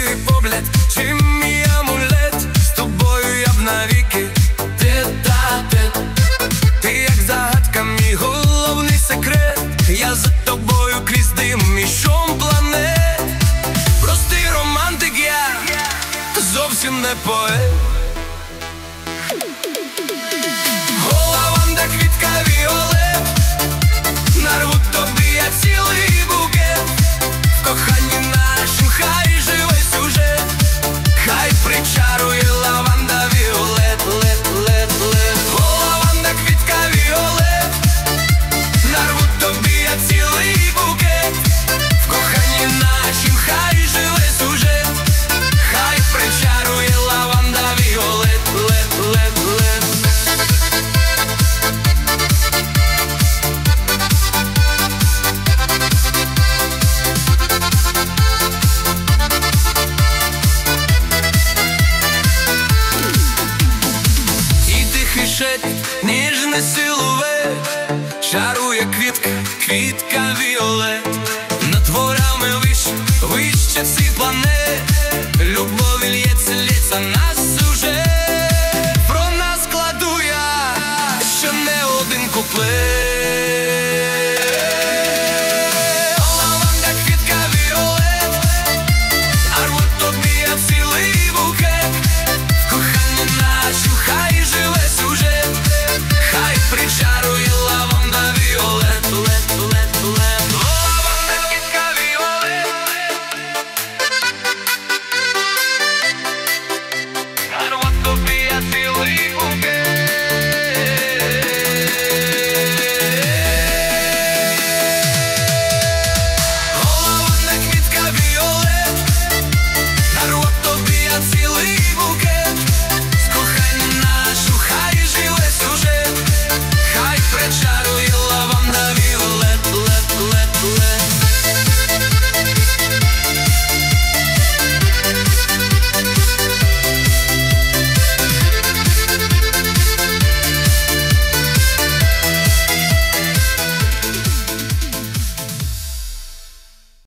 твій погляд, чи мій амулет, з тобою я б навіки тет-а-тет. Ти як загадка, мій головний секрет, я за тобою крізь дим міщом планет. Простий романтик я, зовсім не поет. Лаванда, квітка, віолет, нарву тобі я цілий букет. В коханні нашим хай живе сюжет, хай причарує лаванда, віолет, лет, лет, лет. Лаванда, квітка, віолет, нарву тобі я цілий букет. В коханні нашим хай живе сюжет, хай причарує лаванда, віолет, лет, лет, лет. Ніжний силует, чарує квітка, квітка віолет. Над творами вище цих планет, любов лється, лється нас.